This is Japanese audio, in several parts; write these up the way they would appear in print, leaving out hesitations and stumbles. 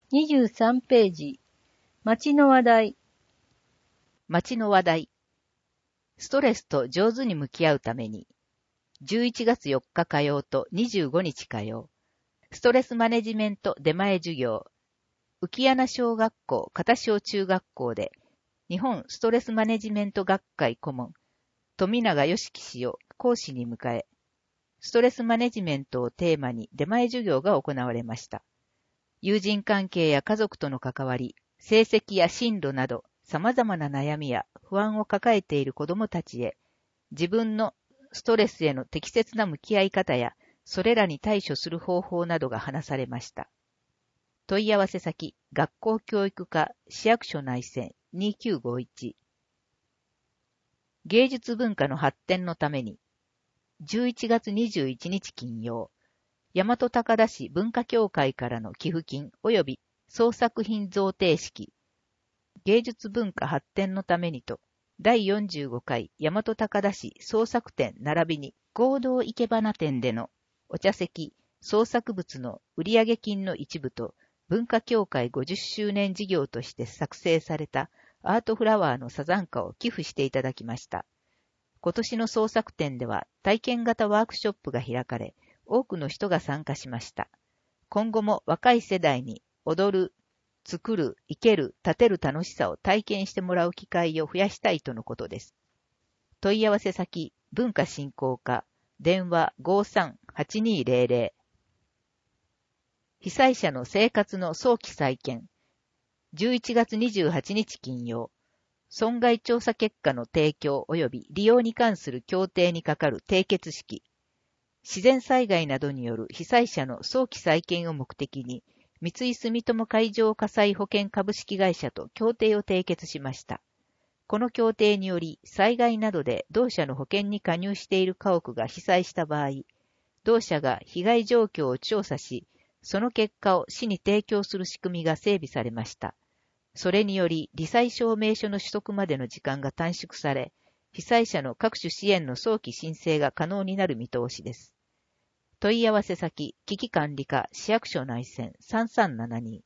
23ページ。街の話題。 街の話題。ストレスと上手に向き合うために、11月4日火曜と25日火曜、ストレスマネジメント出前授業、浮穴小学校片小中学校で、日本ストレスマネジメント学会顧問、富永義樹氏を講師に迎え、ストレスマネジメントをテーマに出前授業が行われました。友人関係や家族との関わり、成績や進路など、様々な悩みや不安を抱えている子どもたちへ、自分のストレスへの適切な向き合い方や、それらに対処する方法などが話されました。問い合わせ先、学校教育課市役所内線2951。芸術文化の発展のために、11月21日金曜、大和高田市文化協会からの寄付金及び創作品贈呈式、芸術文化発展のためにと、第45回大和高田市創作展並びに合同生け花展でのお茶席、創作物の売上金の一部と文化協会50周年事業として作成されたアートフラワーのサザンカを寄付していただきました。今年の創作展では体験型ワークショップが開かれ、多くの人が参加しました。今後も若い世代に踊る、作る、生ける、立てる楽しさを体験してもらう機会を増やしたいとのことです。問い合わせ先、文化振興課、電話 53-8200。被災者の生活の早期再建。11月28日金曜、損害調査結果の提供及び利用に関する協定に係る締結式。自然災害などによる被災者の早期再建を目的に、三井住友海上火災保険株式会社と協定を締結しました。この協定により、災害などで同社の保険に加入している家屋が被災した場合、同社が被害状況を調査し、その結果を市に提供する仕組みが整備されました。それにより、罹災証明書の取得までの時間が短縮され、被災者の各種支援の早期申請が可能になる見通しです。問い合わせ先、危機管理課市役所内線3372。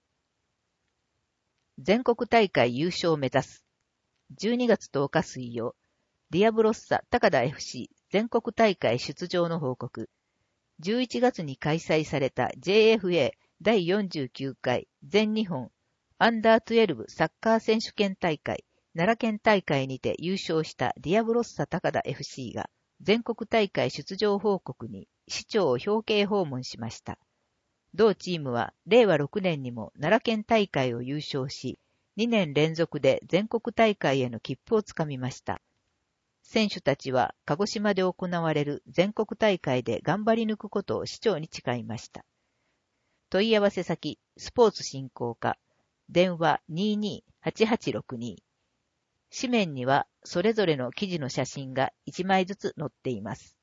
全国大会優勝を目指す。12月10日水曜、ディアブロッサ高田 FC 全国大会出場の報告。11月に開催された JFA 第49回全日本アンダー12サッカー選手権大会奈良県大会にて優勝したディアブロッサ高田 FC が全国大会出場報告に市長を表敬訪問しました。同チームは令和6年にも奈良県大会を優勝し、2年連続で全国大会への切符をつかみました。選手たちは鹿児島で行われる全国大会で頑張り抜くことを市長に誓いました。問い合わせ先、スポーツ振興課、電話 22-8862。紙面にはそれぞれの記事の写真が1枚ずつ載っています。